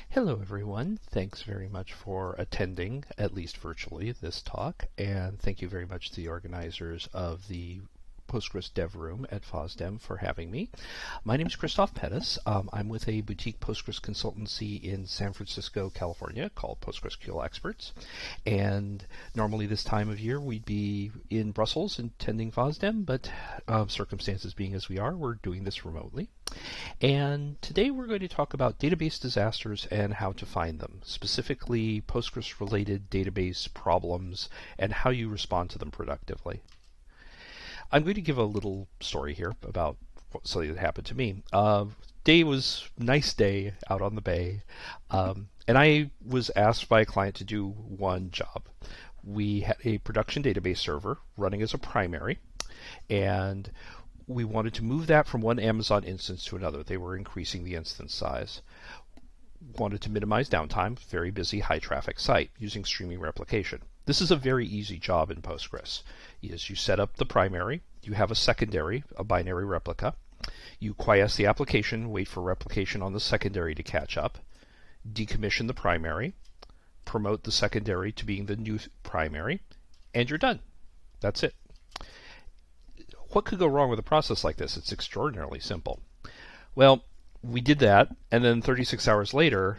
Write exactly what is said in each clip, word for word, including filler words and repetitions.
Hello, everyone. Thanks very much for attending, at least virtually, this talk, and thank you very much to the organizers of the Postgres Dev Room at FOSDEM for having me. My name is Christoph Pettis. Um, I'm with a boutique Postgres consultancy in San Francisco, California called PostgreSQL Experts. And normally this time of year we'd be in Brussels attending FOSDEM, but uh, circumstances being as we are, we're doing this remotely. And today we're going to talk about database disasters and how to find them, specifically Postgres-related database problems and how you respond to them productively. I'm going to give a little story here about something that happened to me. Uh, day was nice day out on the bay, um, and I was asked by a client to do one job. We had a production database server running as a primary, and we wanted to move that from one Amazon instance to another. They were increasing the instance size. Wanted to minimize downtime, very busy, high traffic site using streaming replication. This is a very easy job in Postgres. Is you set up the primary, you have a secondary, a binary replica, you quiesce the application, wait for replication on the secondary to catch up, decommission the primary, promote the secondary to being the new primary, and you're done. That's it. What could go wrong with a process like this? It's extraordinarily simple. Well, we did that, and then thirty-six hours later,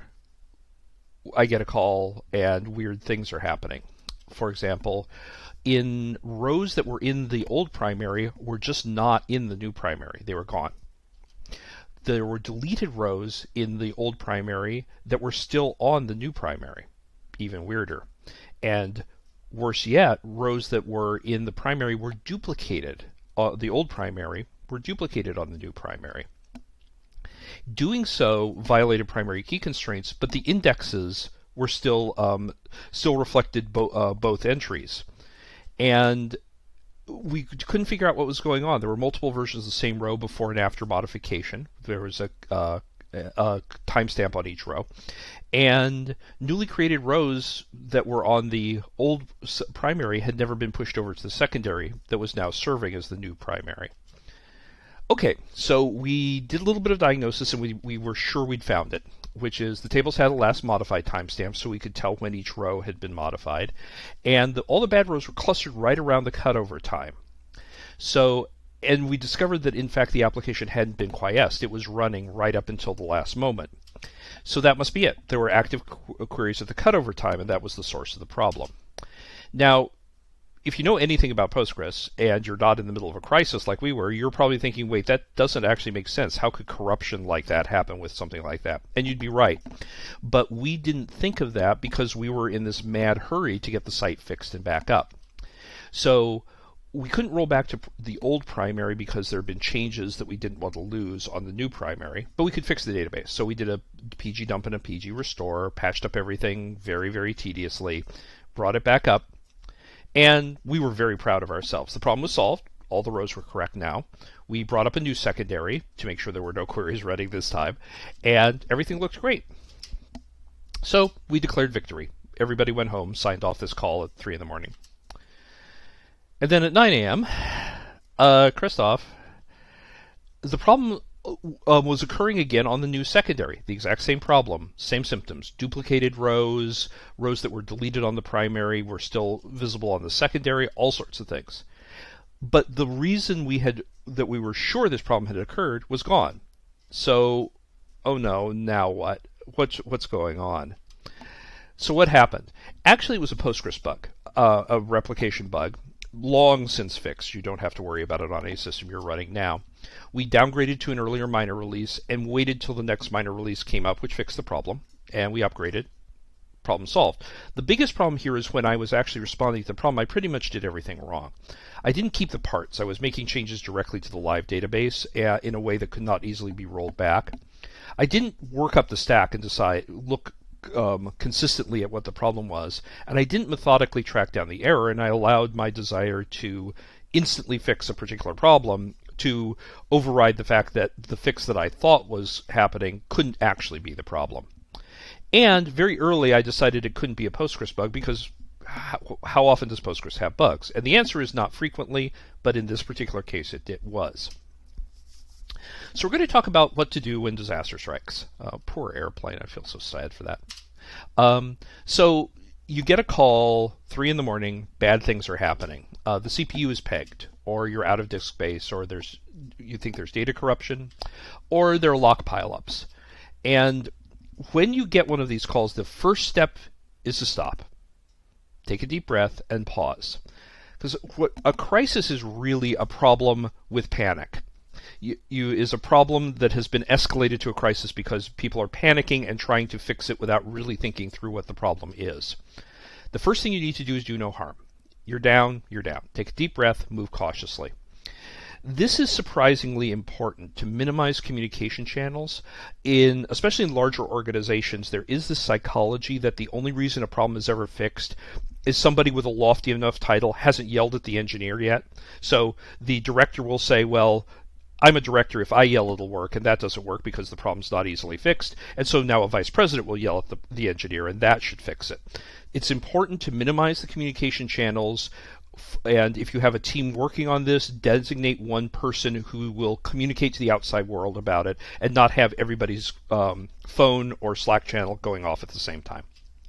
I get a call and weird things are happening. For example, in rows that were in the old primary were just not in the new primary. They were gone. There were deleted rows in the old primary that were still on the new primary. Even weirder. And worse yet, rows that were in the primary were duplicated. Uh, the old primary were duplicated on the new primary. Doing so violated primary key constraints, but the indexes were still um, still reflected bo uh, both entries. And we couldn't figure out what was going on. There were multiple versions of the same row before and after modification. There was a, uh, a timestamp on each row. And newly created rows that were on the old primary had never been pushed over to the secondary that was now serving as the new primary. Okay, so we did a little bit of diagnosis and we, we were sure we'd found it, which is the tables had a last modified timestamp so we could tell when each row had been modified. And the, all the bad rows were clustered right around the cutover time. So, and we discovered that in fact the application hadn't been quiesced. It was running right up until the last moment. So that must be it. There were active qu queries at the cutover time, and that was the source of the problem. Now, if you know anything about Postgres and you're not in the middle of a crisis like we were, you're probably thinking, wait, that doesn't actually make sense. How could corruption like that happen with something like that? And you'd be right. But we didn't think of that because we were in this mad hurry to get the site fixed and back up. So we couldn't roll back to the old primary because there had been changes that we didn't want to lose on the new primary, but we could fix the database. So we did a P G dump and a P G restore, patched up everything very, very tediously, brought it back up, and we were very proud of ourselves. The problem was solved. All the rows were correct now. We brought up a new secondary to make sure there were no queries running this time, and everything looked great. So we declared victory. Everybody went home, signed off this call at three in the morning. And then at nine A M, uh, Christoph, the problem uh, was occurring again on the new secondary. The exact same problem, same symptoms. Duplicated rows, rows that were deleted on the primary were still visible on the secondary, all sorts of things. But the reason we had that we were sure this problem had occurred was gone. So, oh no, now what? What's what's going on? So what happened? Actually, it was a Postgres bug, uh, a replication bug. Long since fixed. You don't have to worry about it on a system you're running now. We downgraded to an earlier minor release and waited till the next minor release came up, which fixed the problem, and we upgraded. Problem solved. The biggest problem here is when I was actually responding to the problem, I pretty much did everything wrong. I didn't keep the parts. I was making changes directly to the live database uh, in a way that could not easily be rolled back. I didn't work up the stack and decide, look, Um, consistently at what the problem was, and I didn't methodically track down the error, and I allowed my desire to instantly fix a particular problem to override the fact that the fix that I thought was happening couldn't actually be the problem. And very early I decided it couldn't be a Postgres bug because how, how often does Postgres have bugs? And the answer is not frequently, but in this particular case it, it was. So we're going to talk about what to do when disaster strikes. Uh, poor airplane, I feel so sad for that. Um, so you get a call, three in the morning, bad things are happening. Uh, the C P U is pegged, or you're out of disk space, or there's you think there's data corruption, or there are lock pileups. And when you get one of these calls, the first step is to stop. Take a deep breath and pause. Because what a crisis is really a problem with panic. You, you is a problem that has been escalated to a crisis because people are panicking and trying to fix it without really thinking through what the problem is. The first thing you need to do is do no harm. You're down, you're down. Take a deep breath, move cautiously. This is surprisingly important to minimize communication channels. In especially in larger organizations, there is this psychology that the only reason a problem is ever fixed is somebody with a lofty enough title hasn't yelled at the engineer yet. So the director will say, well, I'm a director, if I yell it'll work, and that doesn't work because the problem's not easily fixed. And so now a vice president will yell at the, the engineer, and that should fix it. It's important to minimize the communication channels. And if you have a team working on this, designate one person who will communicate to the outside world about it and not have everybody's um, phone or Slack channel going off at the same time.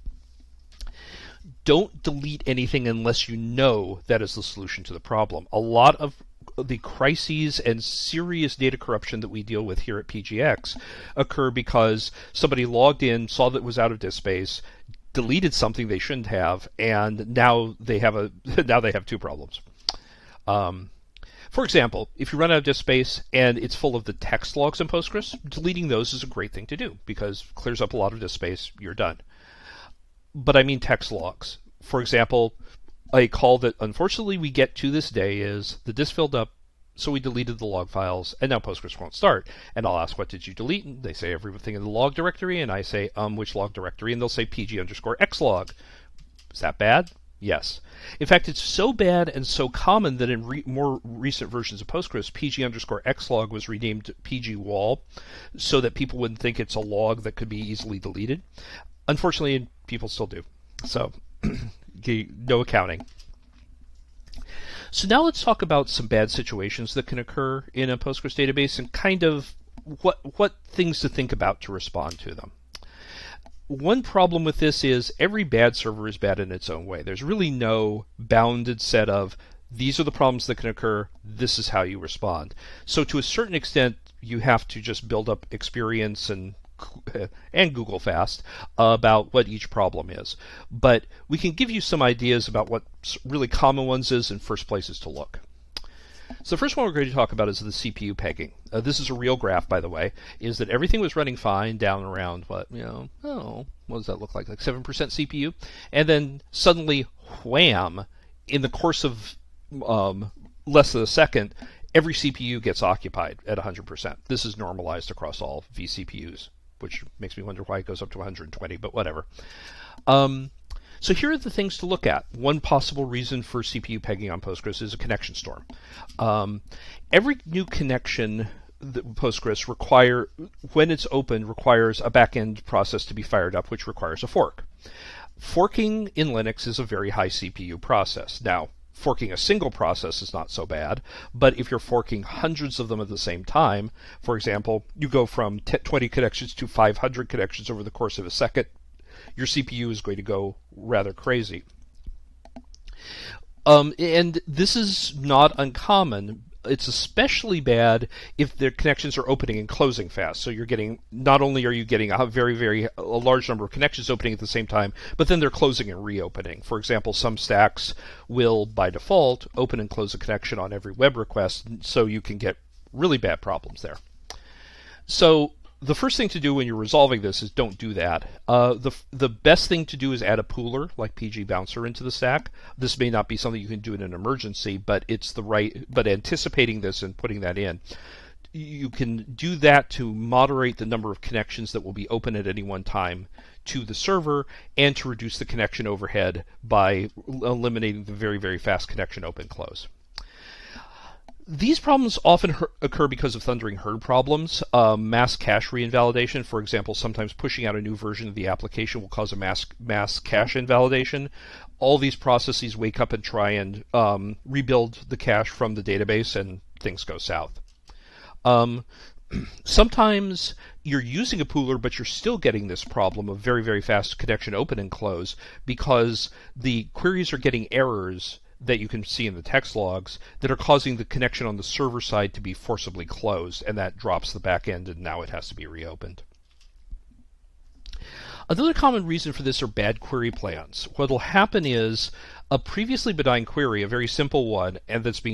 Don't delete anything unless you know that is the solution to the problem. A lot of the crises and serious data corruption that we deal with here at P G X occur because somebody logged in, saw that it was out of disk space, deleted something they shouldn't have, and now they have a now they have two problems. Um, for example, if you run out of disk space and it's full of the text logs in Postgres, deleting those is a great thing to do because it clears up a lot of disk space. You're done. But I mean text logs. For example, a call that unfortunately we get to this day is the disk filled up, so we deleted the log files, and now Postgres won't start. And I'll ask, what did you delete? And they say everything in the log directory, and I say, um, which log directory? And they'll say pg underscore xlog. Is that bad? Yes. In fact, it's so bad and so common that in re- more recent versions of Postgres, pg underscore xlog was renamed pgwall, so that people wouldn't think it's a log that could be easily deleted. Unfortunately, people still do. So, no accounting. So now let's talk about some bad situations that can occur in a Postgres database and kind of what what things to think about to respond to them. One problem with this is every bad server is bad in its own way. There's really no bounded set of these are the problems that can occur, this is how you respond. So to a certain extent, you have to just build up experience and and Google Fast uh, about what each problem is. But we can give you some ideas about what really common ones is and first places to look. So the first one we're going to talk about is the C P U pegging. Uh, this is a real graph, by the way, is that everything was running fine down around, what, you know, oh, what does that look like? Like seven percent C P U? And then suddenly, wham, in the course of um, less than a second, every C P U gets occupied at one hundred percent. This is normalized across all vCPUs, which makes me wonder why it goes up to one hundred twenty, but whatever. Um, so here are the things to look at. One possible reason for C P U pegging on Postgres is a connection storm. Um, every new connection that Postgres require, when it's open, requires a backend process to be fired up, which requires a fork. Forking in Linux is a very high C P U process. Now, forking a single process is not so bad, but if you're forking hundreds of them at the same time, for example, you go from twenty connections to five hundred connections over the course of a second, your C P U is going to go rather crazy. Um, and this is not uncommon. It's especially bad if the connections are opening and closing fast. So you're getting, not only are you getting a very, very a large number of connections opening at the same time, but then they're closing and reopening. For example, some stacks will, by default, open and close a connection on every web request, so you can get really bad problems there. So the first thing to do when you're resolving this is don't do that. Uh, the the best thing to do is add a pooler like P G Bouncer into the stack. This may not be something you can do in an emergency, but it's the right. But anticipating this and putting that in, you can do that to moderate the number of connections that will be open at any one time to the server, and to reduce the connection overhead by eliminating the very very fast connection open close. These problems often occur because of thundering herd problems. Um, mass cache reinvalidation, for example, sometimes pushing out a new version of the application will cause a mass mass cache invalidation. All these processes wake up and try and um, rebuild the cache from the database, and things go south. Um, sometimes you're using a pooler, but you're still getting this problem of very, very fast connection open and close because the queries are getting errors that you can see in the text logs that are causing the connection on the server side to be forcibly closed, and that drops the back end, and now it has to be reopened. Another common reason for this are bad query plans. What will happen is a previously benign query, a very simple one, and that's being